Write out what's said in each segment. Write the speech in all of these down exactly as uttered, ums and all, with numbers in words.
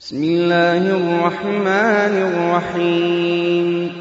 بسم الله الرحمن الرحيم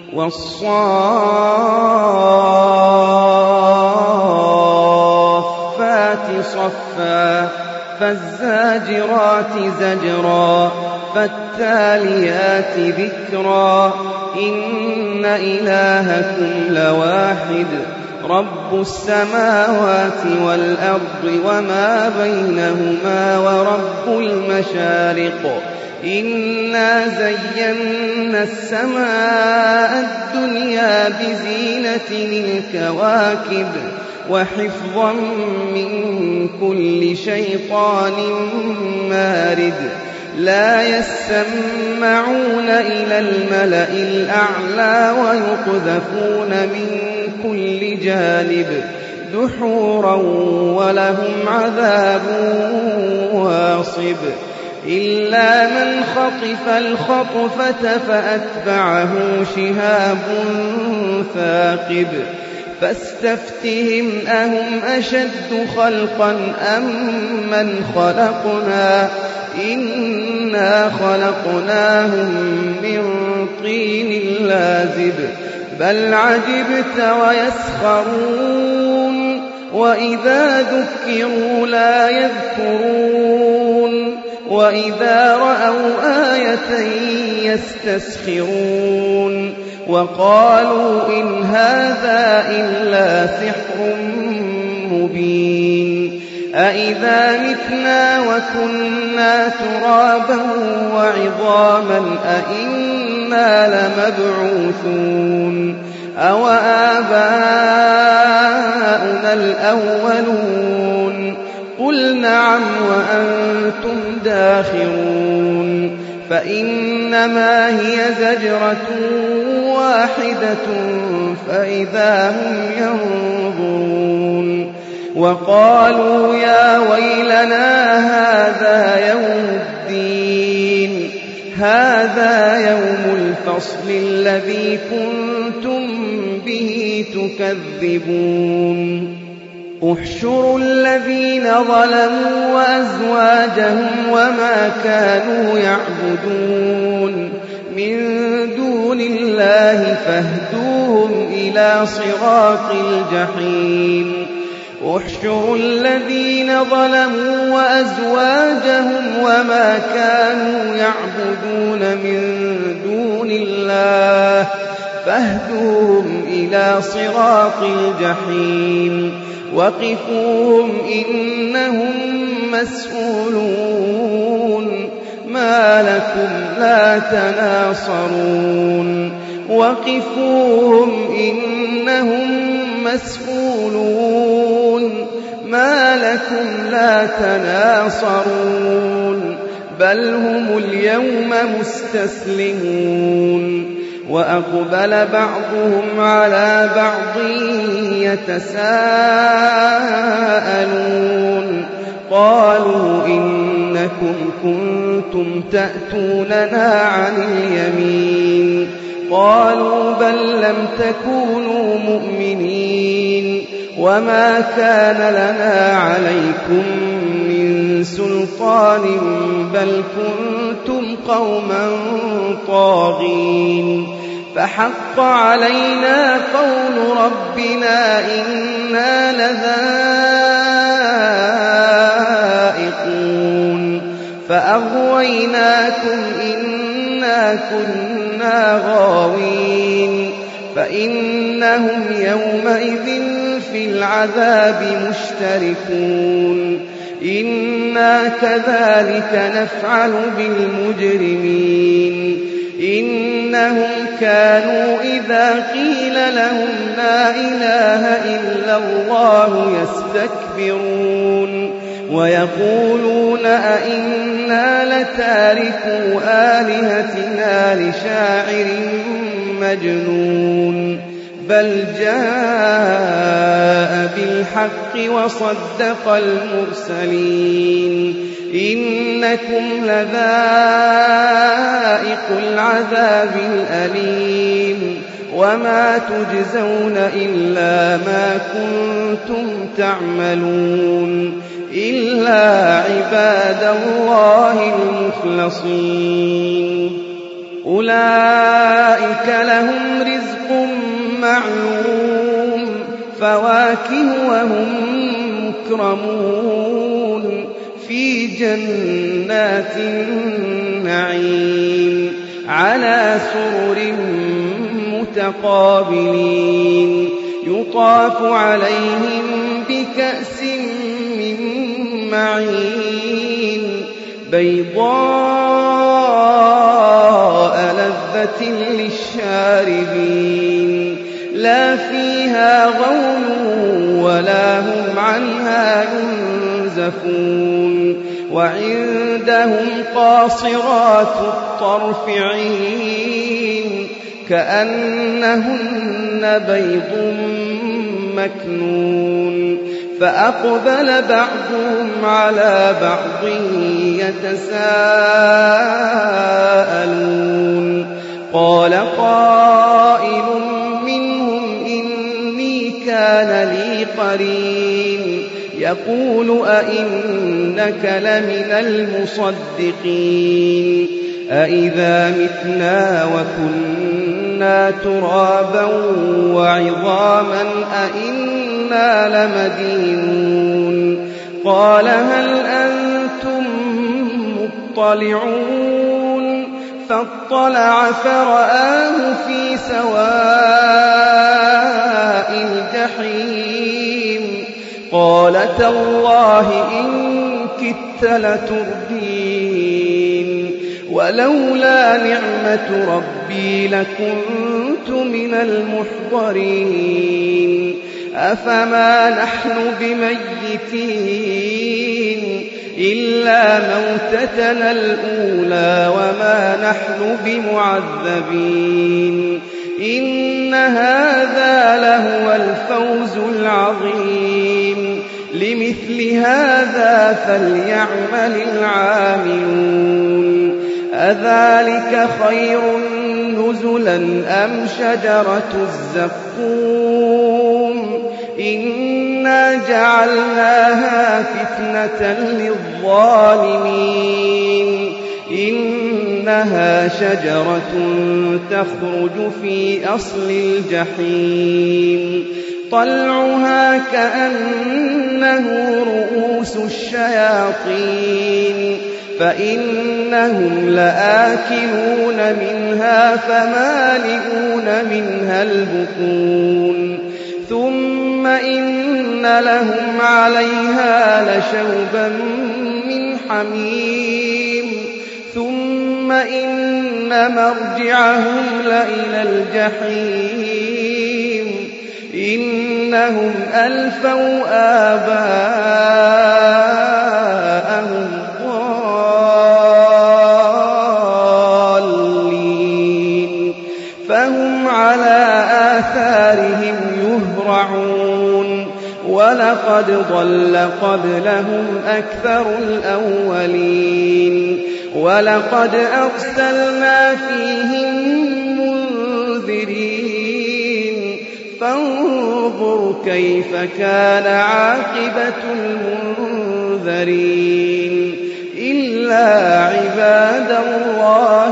والصافات صفا فالزاجرات زجرا فالتاليات ذكرا إن إلهكم لواحد رب السماوات والأرض وما بينهما ورب المشارق إنا زينا السماء الدنيا بزينة الكواكب وحفظا من كل شيطان مارد لا يسمعون إلى الملأ الأعلى ويقذفون من كل جانب دحورا ولهم عذاب واصب إلا من خطف الخطفة فأتبعه شهاب ثاقب فاستفتهم أهم أشد خلقا أم من خلقنا إنا خلقناهم من طين لازب بل عجبت ويسخرون وإذا ذكروا لا يذكرون وإذا رأوا آية يستسخرون وقالوا إن هذا إلا سحر مبين أإذا متنا وكنا ترابا وعظاما أإنا لمبعوثون أو آباؤنا الأولون قل نعم وأنتم داخرون فإنما هي زجرة واحدة فإذا هم ينظرون وقالوا يا ويلنا هذا يوم الدين هذا يوم الفصل الذي كنتم به تكذبون احشروا الذين ظلموا وأزواجهم وما كانوا يعبدون من دون الله فاهدوهم إلى صراط الجحيم احشروا الذين ظلموا وأزواجهم وما كانوا يعبدون من دون الله فاهدوهم إلى صراط الجحيم وقفوهم إنهم مسؤولون ما لكم لا تناصرون وقفوهم إنهم مسؤولون ما لكم لا تناصرون بل هم اليوم مستسلمون وأقبل بعضهم على بعض يتساءلون قالوا إنكم كنتم تأتوننا عن اليمين قالوا بل لم تكونوا مؤمنين وما كان لنا عليكم من سلطان بل كنتم قوما طاغين فحق علينا قول ربنا إنا لذائقون فأغويناكم إنا كنا غاوين فإنهم يومئذ في العذاب مشتركون إنا كذلك نفعل بالمجرمين إنهم كانوا إذا قيل لهم لا إله إلا الله يستكبرون ويقولون أئنا لتاركو آلهتنا لشاعر مجنون بل جاء بالحق وصدق المرسلين إنكم لذائق العذاب الأليم وما تجزون إلا ما كنتم تعملون إلا عباد الله المخلصين أولئك لهم رزق معلوم فواكه وهم مكرمون في جنات النعيم على سرر متقابلين يطاف عليهم بكأس من معين بيضاء لذة للشاربين لا فيها غول ولا هم عنها ينزفون وعندهم قاصرات الطرف عين كأنهن بيض مكنون فأقبل بعضهم على بعض يتساءلون قال قائل منهم إني كان لي قرين يقول أئنك لمن المصدقين أئذا متنا وكنا ترابا وعظاما أئنا لمدينون قال هل أنتم مطلعون فاطلع فرآه في سواء الجحيم قال تالله إن كدت لتردين ولولا نعمة ربي لكنت من المحضرين أفما نحن بميتين إلا موتتنا الأولى وما نحن بمعذبين إن هذا لهو الفوز العظيم لمثل هذا فليعمل العاملون أذلك خير نزلا أم شجرة الزقوم إنا جعلناها فتنة للظالمين إنها شجرة تخرج في أصل الجحيم طلعها كأنه رؤوس الشياطين فإنهم لآكلون منها فمالئون منها البطون ثم إن لهم عليها لشوبا من حميم ثم إن مرجعهم لإلى الجحيم إنهم ألفوا آباءهم ضالين فهم على آثارهم يهرعون ولقد ضل قبلهم أكثر الأولين ولقد أرسلنا فيهم منذرين فانظر كيف كان عاقبة المنذرين إلا عباد الله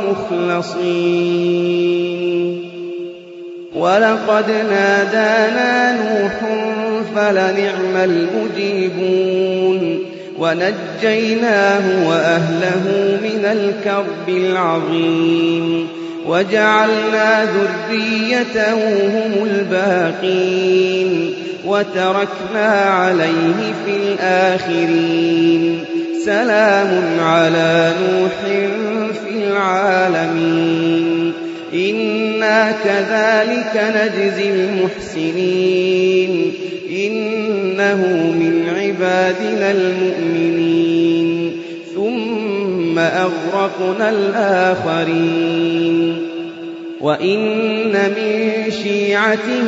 المخلصين ولقد نادانا نوح فلنعم المجيبون ونجيناه وأهله من الكرب العظيم وجعلنا ذريته هم الباقين وتركنا عليه في الآخرين سلام على نوح في العالمين إنا كذلك نجزي المحسنين إنه من عبادنا المؤمنين ثم أغرقنا الآخرين وإن من شيعته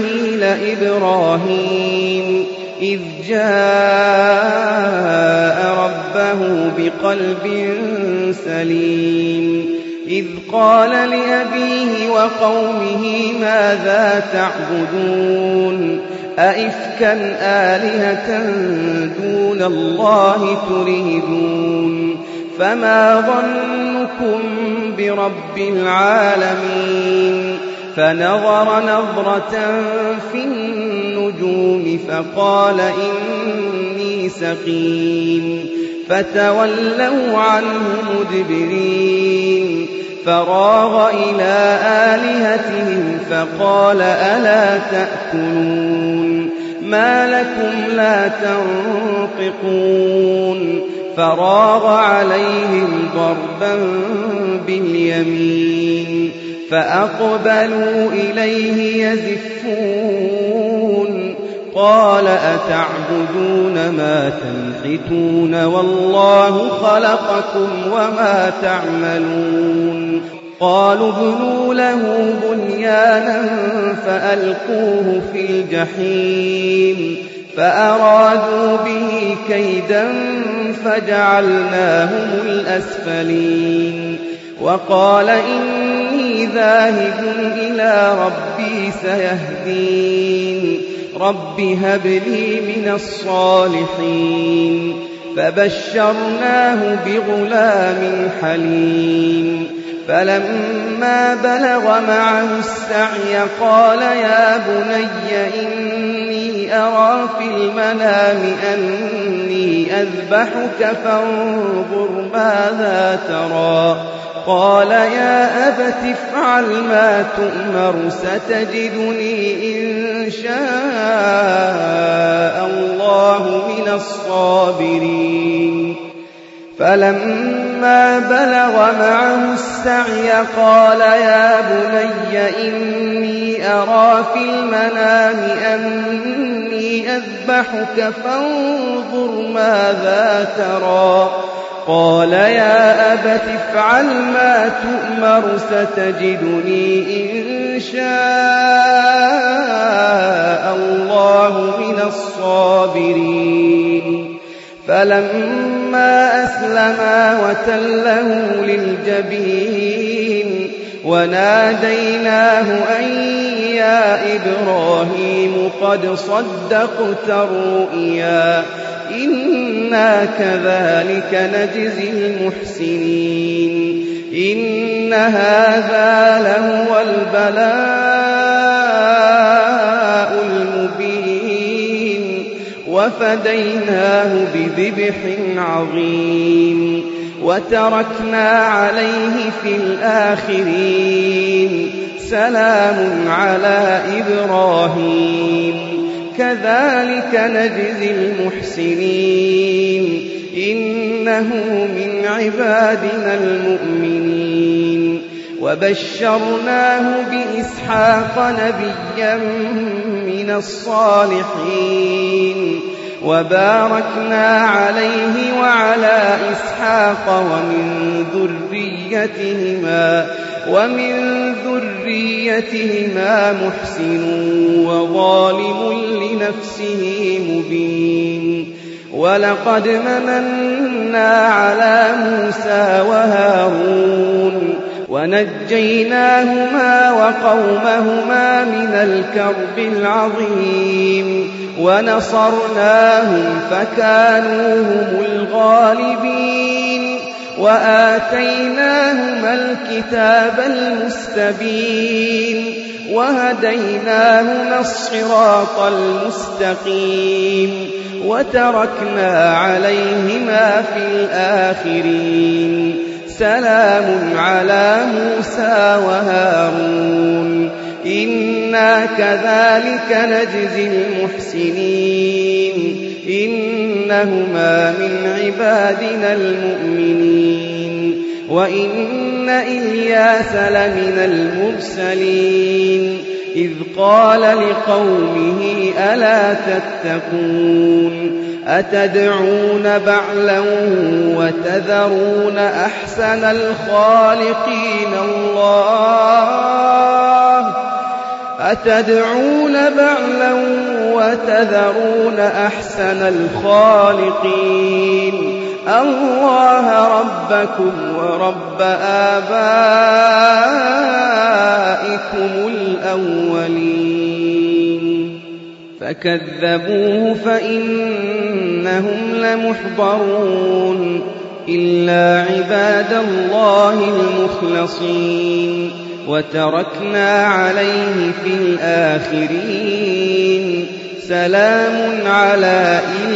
لإبراهيم إذ جاء ربه بقلب سليم إذ قال لأبيه وقومه ماذا تعبدون أئفكا آلهة دون الله تريدون فما ظنكم برب العالمين فنظر نظرة في النجوم فقال إني سقيم فتولوا عنه مدبرين فراغ إلى آلهتهم فقال ألا تأكلون ما لكم لا تنطقون فراغ عليهم ضربا باليمين فأقبلوا إليه يزفون قال أتعبدون ما تنحتون والله خلقكم وما تعملون قالوا ابنوا له بنيانا فألقوه في الجحيم فأرادوا به كيدا فجعلناهم الأسفلين وقال إني ذاهب إلى ربي سيهدين رب هب لي من الصالحين فبشرناه بغلام حليم فلما بلغ معه السعي قال يا بني إني أرى في المنام أني أذبحك فانظر ماذا ترى قال يا أبت افعل ما تؤمر ستجدني إن شاء الله من الصابرين فلما بلغ معه السعي قال يا بني إني أرى في المنام أني أذبحك فانظر ماذا ترى قال يا أبت افعل ما تؤمر ستجدني إن شاء الله من الصابرين فلما أسلما وتله للجبين وناديناه أن يا إبراهيم قد صدقت الرؤيا إنا كذلك نجزي المحسنين إن هذا لهو البلاء المبين وفديناه بذبح عظيم وتركنا عليه في الآخرين سلام على إبراهيم كذلك نجزي المحسنين إنه من عبادنا المؤمنين وبشرناه بإسحاق نبيا من الصالحين وباركنا عليه وعلى إسحاق ومن ذريتهما ومن ذريتهما محسن وظالم لنفسه مبين ولقد مننا على موسى وهارون ونجيناهما وقومهما من الكرب العظيم ونصرناهم فكانوا هم الغالبين وآتيناهما الكتاب المستبين وهديناهما الصراط المستقيم وتركنا عليهما في الآخرين سلام على موسى وهارون إنا كذلك نجزي المحسنين إنهما من عبادنا المؤمنين وإن إلياس لمن المرسلين إذ قال لقومه ألا تتقون أتدعون بعلا وتذرون أحسن الخالقين الله أتدعون بعلا وتذرون أحسن الخالقين اللَّهَ رَبَّكُمْ وَرَبَّ آبَائِكُمُ الْأَوَّلِينَ فَكَذَّبُوهُ فَإِنَّهُمْ لَمُحْضَرُونَ إِلَّا عِبَادَ اللَّهِ الْمُخْلَصِينَ وَتَرَكْنَا عَلَيْهِ فِي الْآخِرِينَ سَلَامٌ عَلَىٰ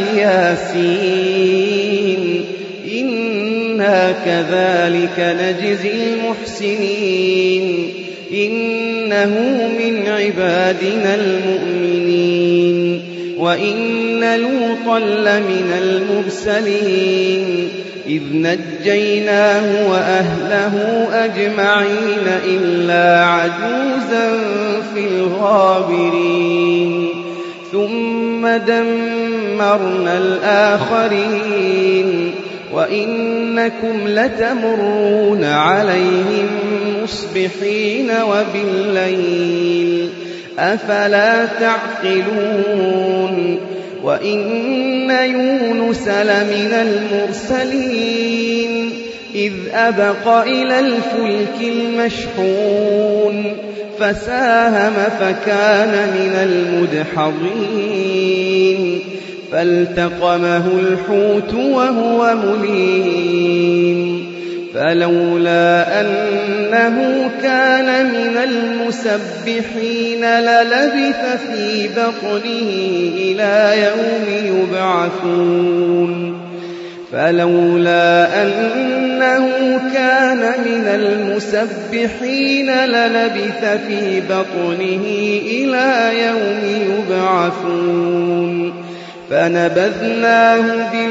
الْيَاسِينَ إِنَّا كَذَٰلِكَ نَجْزِي الْمُحْسِنِينَ إِنَّهُ مِنْ عِبَادِنَا الْمُؤْمِنِينَ وَإِنَّ لُوطًا لَّمِنَ الْمُرْسَلِينَ إِذْ نَجَّيْنَاهُ وَأَهْلَهُ أَجْمَعِينَ إِلَّا عَجُوزًا في الْغَابِرِينَ ثُمَّ دَمَّرْنَا الْآخَرِينَ وَإِنَّكُمْ لَتَمُرُّونَ عَلَيْهِم مُّصْبِحِينَ وَبِاللَّيْلِ أَفَلَا تَعْقِلُونَ وَإِنَّ يُونُسَ لَمِنَ الْمُرْسَلِينَ إِذْ أَبَقَ إِلَى الْفُلْكِ الْمَشْحُونِ فَسَاهَمَ فَكَانَ مِنَ الْمُدْحَضِينَ فَالْتَقَمَهُ الْحُوتُ وَهُوَ مُلِيمٌ فَلَوْلَا أَنَّهُ كَانَ مِنَ الْمُسَبِّحِينَ لَلَبِثَ فِي بَطْنِهِ إِلَىٰ يَوْمِ يُبْعَثُونَ فَلَوْلَا أَنَّهُ كَانَ مِنَ الْمُسَبِّحِينَ لَلَبِثَ فِي بَطْنِهِ إِلَىٰ يَوْمِ يُبْعَثُونَ فَنَبَذْنَاهُ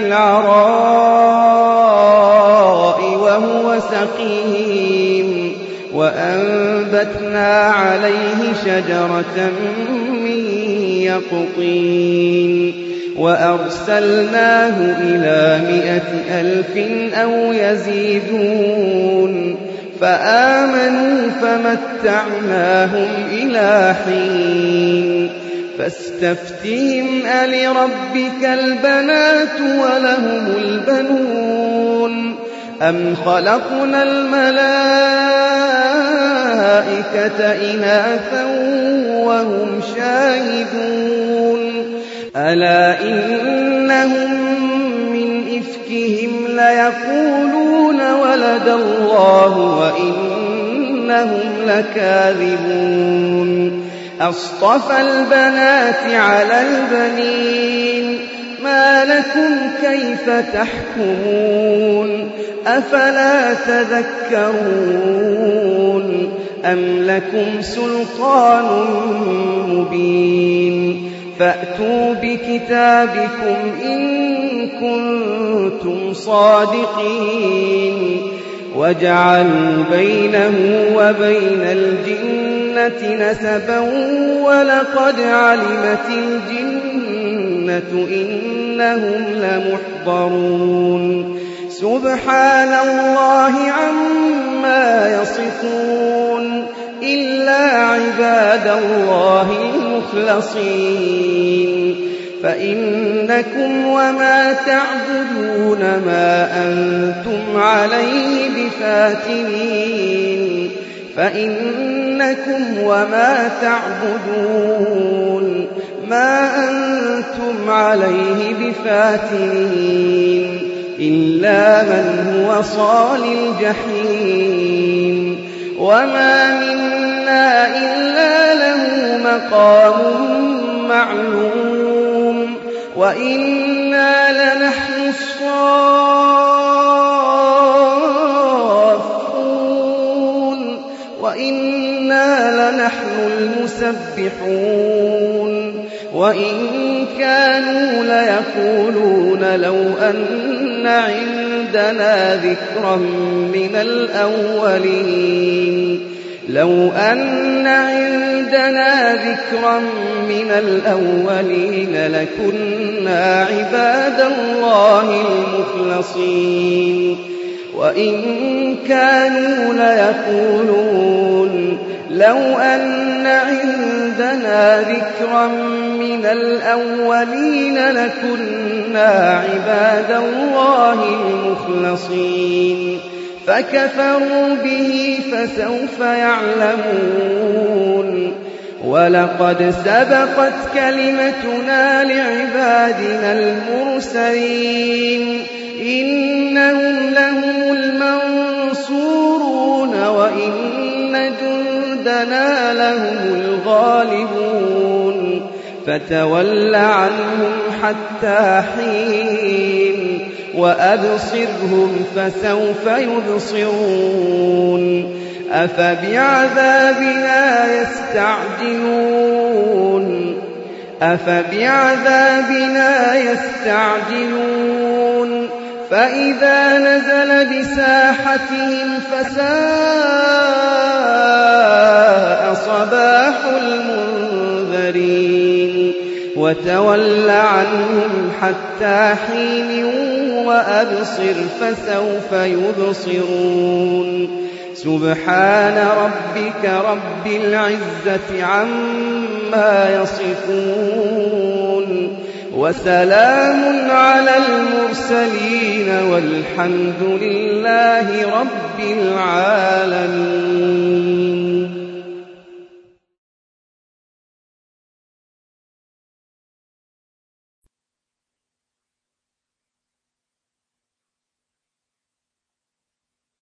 بِالْعَرَاءِ وَهُوَ سَقِيمٌ وَأَنبَتْنَا عَلَيْهِ شَجَرَةً مِّن يَقْطِينٍ وَأَرْسَلْنَاهُ إِلَىٰ مِائَةِ أَلْفٍ أَوْ يَزِيدُونَ فَآمَنُوا فَمَتَّعْنَاهُمْ إِلَىٰ حِينٍ فَاسْتَفْتِهِمْ أَلِرَبِّكَ الْبَنَاتُ وَلَهُمُ الْبَنُونَ أَمْ خَلَقْنَا الْمَلَائِكَةَ إِنَاثًا وَهُمْ شَاهِدُونَ أَلَا إِنَّهُم مِّنْ إِفْكِهِمْ لَيَقُولُونَ وَلَدَ اللَّهُ وَإِنَّهُمْ لَكَاذِبُونَ أَصْطَفَى الْبَنَاتِ عَلَى الْبَنِينَ مَا لَكُمْ كَيْفَ تَحْكُمُونَ أَفَلَا تَذَكَّرُونَ أَمْ لَكُمْ سُلْطَانٌ مُّبِينٌ فَأْتُوا بِكِتَابِكُمْ إِن كُنتُمْ صَادِقِينَ وَجَعَلُوا بَيْنَهُ وَبَيْنَ الْجِنَّةِ نَسَبًا وَلَقَدْ عَلِمَتِ الْجِنَّةُ إِنَّهُمْ لَمُحْضَرُونَ سُبْحَانَ اللَّهِ عَمَّا يَصِفُونَ إِلَّا عِبَادَ اللَّهِ الْمُخْلَصِينَ فَإِنَّكُمْ وَمَا تَعْبُدُونَ مَا أَنتُمْ عَلَيْهِ بِفَاتِنِينَ فَإِنَّكُمْ وَمَا تَعْبُدُونَ مَا أَنتُمْ عَلَيْهِ بِفَاتِنِينَ إِلَّا مَنْ هُوَ صَالِ الْجَحِيمِ وَمَا مِنَّا إِلَّا لَهُ مَقَامٌ مَّعْلُومٌ وَإِنَّا لَنَحْنُ الصَّافُّونَ وَإِنَّا لَنَحْنُ الْمُسَبِّحُونَ وَإِن كَانُوا لَيَقُولُونَ لَوْ أَنَّ عِندَنَا ذِكْرًا مِّنَ الْأَوَّلِينَ لَوْ أَنَّ عِندَنَا ذِكْرًا مِّنَ الْأَوَّلِينَ لَكُنَّا عِبَادَ اللَّهِ الْمُخْلَصِينَ وَإِن كَانُوا لَيَقُولُونَ لو أن عندنا ذكرا من الأولين لكنا عباد الله المخلصين فكفروا به فسوف يعلمون ولقد سبقت كلمتنا لعبادنا المرسلين إنهم لهم المنصورون وإن جندنا لهم الغالبون فتول عنهم حتى حين وأبصرهم فسوف يبصرون أفبعذابنا يستعجلون أفبعذابنا يستعجلون فإذا نزل بساحتهم فساء صباح المنذرين وتول عنهم حتى حين وأبصر فسوف يبصرون سبحان ربك رب العزة عما يصفون وسلام على المرسلين والحمد لله رب العالمين.